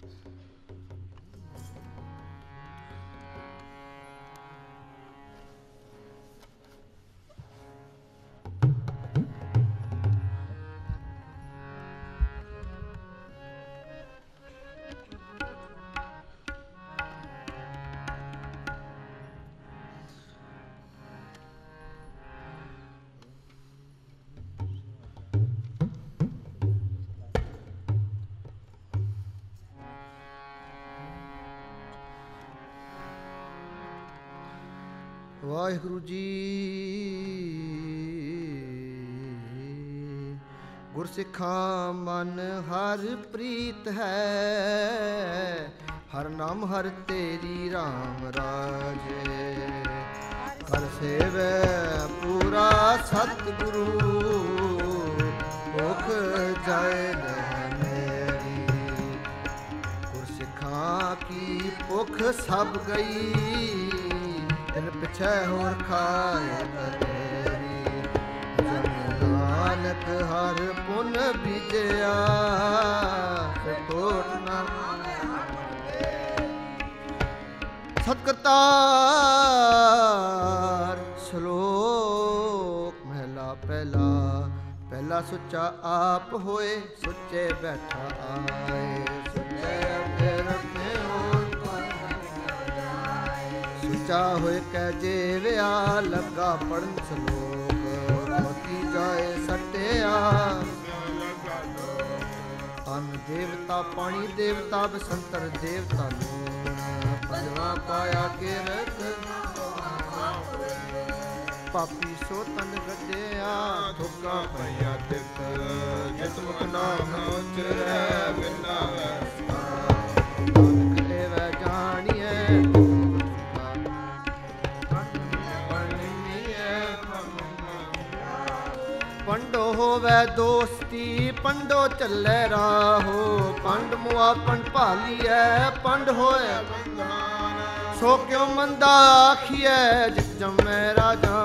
ਵਾਹਿਗੁਰੂ ਜੀ। ਗੁਰਸਿੱਖਾਂ ਮਨ ਹਰ ਪ੍ਰੀਤ ਹੈ, ਹਰ ਨਾਮ ਹਰ ਤੇਰੀ ਰਾਮ ਰਾਜੇ। ਕਰ ਸੇਵੈ ਪੂਰਾ ਸਤਿਗੁਰੂ, ਭੁਖ ਜਾਏ ਨਹਿ ਮੇਰੀ। ਗੁਰਸਿੱਖਾਂ ਕੀ ਭੁਖ ਸਭ ਗਈ, ਦਿਨ ਪਿਛੈ ਹੋਰ ਖਾਏ ਤੇਰੀ। ਜਨ ਨਾਨਕ ਹਰ ਪੁਨ ਬੀਜਿਆ, ਕੋਟ ਨਾ ਸਤਿ ਕਰਤਾਰ। ਸ਼ਲੋਕ ਮਹਿਲਾ ਪਹਿਲਾ। ਪਹਿਲਾ ਸੁੱਚਾ ਆਪ ਹੋਏ, ਸੁੱਚੇ ਬੈਠਾ ਆਏ। ਸੁੱਚੇ ਅੱਗੇ ਰੱਖੇ ਹੋਰ ਸੁੱਚਾ ਹੋਏ ਕਹਿ ਜੇਵਿਆ, ਲੱਗਾ ਪੜਨ ਸ਼ਲੋਕ। ਮੋਤੀ ਜਾਏ ਸਟਿਆ, ਅੰਨ ਦੇਵਤਾ ਪਾਣੀ ਦੇਵਤਾ ਬਸੰਤਰ ਦੇਵਤਾ ਲੂਣ। ਪੰਜਵਾ ਪਾਇਆ ਕਿਰਤ ਪਾਪੀ ਸੋ ਤਨ ਗੱਡਿਆ, ਠੋਕਾ ਪਈਆ ਤਿਤ। ਜਿਤ ਮੁਖ ਨਾਮ ਉਚਰੈ ਬਿਨਾ ਨਾਨਕ ਦੇਵੈ ਜਾਣੀਐ। ਪੰਡੋ ਹੋਵੇ ਦੋਸਤੀ, ਪੰਡੋ ਚੱਲੇ ਰਾਹੋ। ਪੰਡ ਮੁਆ ਪੰਡ ਭਾਲੀਐ, ਪੰਡ ਹੋਏ ਸੋ ਕਿਉ ਮੰਦਾ ਆਖੀਐ। ਜਿਤ ਜੰਮੈ ਰਾਜਾ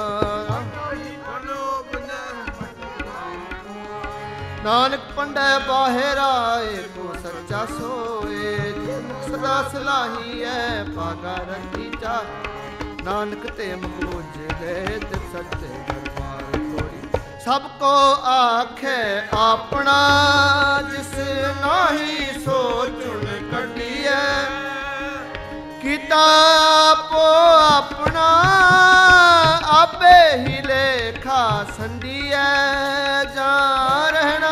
ਨਾਨਕ ਪੰਡੈ ਬਾਹਿਰਾ, ਏਕੋ ਸੱਚਾ ਸੋਏ। ਜਿਤ ਸਦਾ ਸਲਾਹੀਐ, ਭਾਗਾ ਰਤੀ ਚਾ। ਨਾਨਕ ਤੇ ਮੁਖ ਉਜਲੇ, ਤਿਤ ਸੱਚੇ ਦਰਬਾਰ ਕੋੜੀ। ਸਭ ਕੋ ਆਖੇ ਆਪਣਾ, ਜਿਸ ਨਾਹੀ ਸੋ ਚੁਣ ਕੱਢੀਐ। ਕੀਤਾ ਆਪੋ ਆਪਣਾ, ਆਪੇ ਹੀ ਲੇਖਾ ਸੰਡੀਐ। ਜਾਂ ਰਹਿਣਾ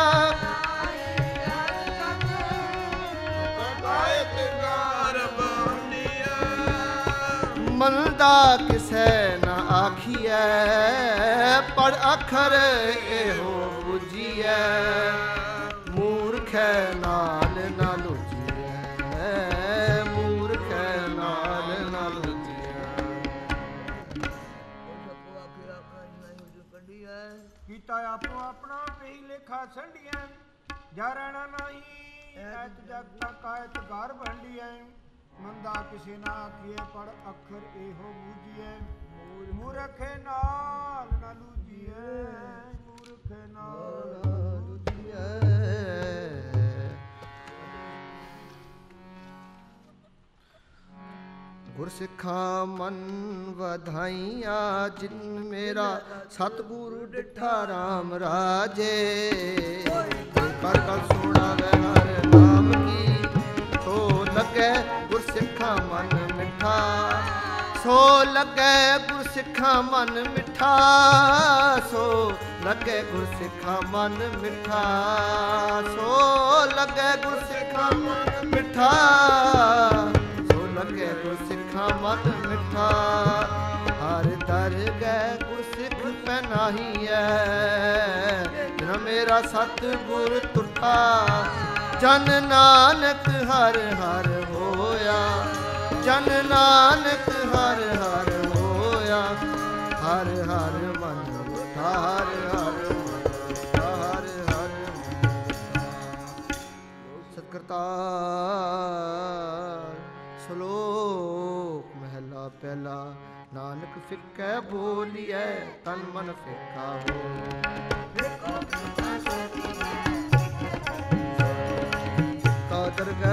ਮਨ ਦਾ ਕਿਸੈ ਨਾ ਆਖੀਐ। ਪਰ ਅੱਖਰ ਇਹੋ ਬੁਝੀਐ, ਮੂਰਖੈ ਨਾਲ ਨਾ ਲੁਝੀਐ। ਮੂਰਖੈ ਨਾਲ ਨਾ ਲੁਝੀਐ। ਕੀਤਾ ਆਪੋ ਆਪਣਾ, ਪਈ ਲੇਖਾ ਸੰਡੀਐ। ਜਾ ਰਹਿਣਾ ਨਹੀਂ ਐਤ ਜਗ ਤੱਕ ਆਇਤ ਘਰ ਬੰਡੀਐ। ਮੰਦਾ ਕਿਸੇ ਨਾ ਆਖੀਏ, ਪਰ ਅੱਖਰ ਇਹੋ ਬੂਝੀਐ। ਮੂਰਖੇ ਨਾਲ ਨਾ ਲੂਝੀਐ। ਮੂਰਖੇ ਨਾਲ ਲੁਝੀਐ। ਗੁਰਸਿੱਖਾਂ ਮਨ ਵਧਾਈਆਂ, ਜਿਨ ਮੇਰਾ ਸਤਿਗੁਰੂ ਡਿਠਾ ਰਾਮ ਰਾਜੇ। ਕਰ ਗੱਲ ਸੁਣਾਵੇ ਹਰ ਨਾਮ ਕੀ, ਸੋ ਲੱਗੇ ਗੁਰਸਿੱਖਾਂ ਮਨ ਮਿੱਠਾ। ਸੋ ਲੱਗੇ ਗੁਰਸਿੱਖਾਂ ਮਨ ਮਿੱਠਾ। ਸੋ ਲੱਗੇ ਗੁਰਸਿੱਖਾਂ ਮਨ ਮਿੱਠਾ। ਸੋ ਲੱਗੇ ਗੁਰਸਿੱਖਾਂ ਮਨ ਮਿੱਠਾ। ਸੋ ਲੱਗੇ ਗੁਰਸਿੱਖਾਂ ਮਨ ਮਿੱਠਾ। ਹਰ ਦਰ ਗਏ ਗੁਰਸਿੱਖ ਪਹਿਨਾਹੀਐ, ਜਿਨ ਮੇਰਾ ਸਤਿਗੁਰ ਤੁਠਾ। ਜਨ ਨਾਨਕ ਹਰ ਹਰ ਹੋਇਆ। ਜਨ ਨਾਨਕ ਹਰ ਹਰ ਹੋਇਆ। ਹਰ ਹਰ ਮਨ ਮਿੱਠਾ। ਹਰ ਹਰ ਹਰ ਹਰ ਸਤਿ ਕਰਤਾਰ। ਸ਼ਲੋਕ ਮਹਿਲਾ ਪਹਿਲਾ। ਨਾਨਕ ਫਿੱਕੈ ਬੋਲੀਐ, ਤਨ ਮਨ ਫਿੱਕਾ ਹੋ। ਦਰਗਹਿ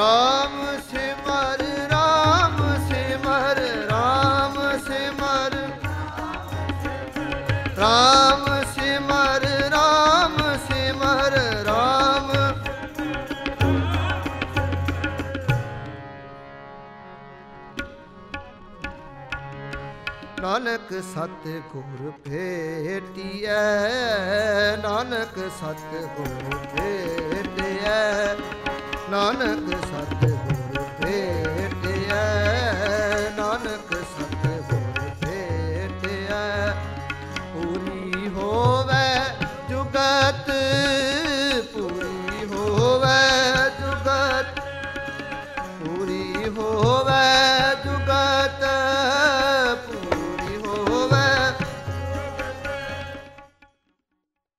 ਰਾਮ ਸਿਮਰ ਰਾਮ ਸਿਮਰ ਰਾਮ ਸਿਮਰ ਰਾਮ ਸਿਮਰ ਰਾਮ ਸਿਮਰ ਰਾਮ ਨਾਨਕ ਸਤ ਗੁਰ ਭੇਟਿਐ ਨਾਨਕ ਸਤ ਗੁਰ ਭੇਟਿਐ ਨਾਨਕ ਸਤ ਗੁਰ ਭੇਟਿਐ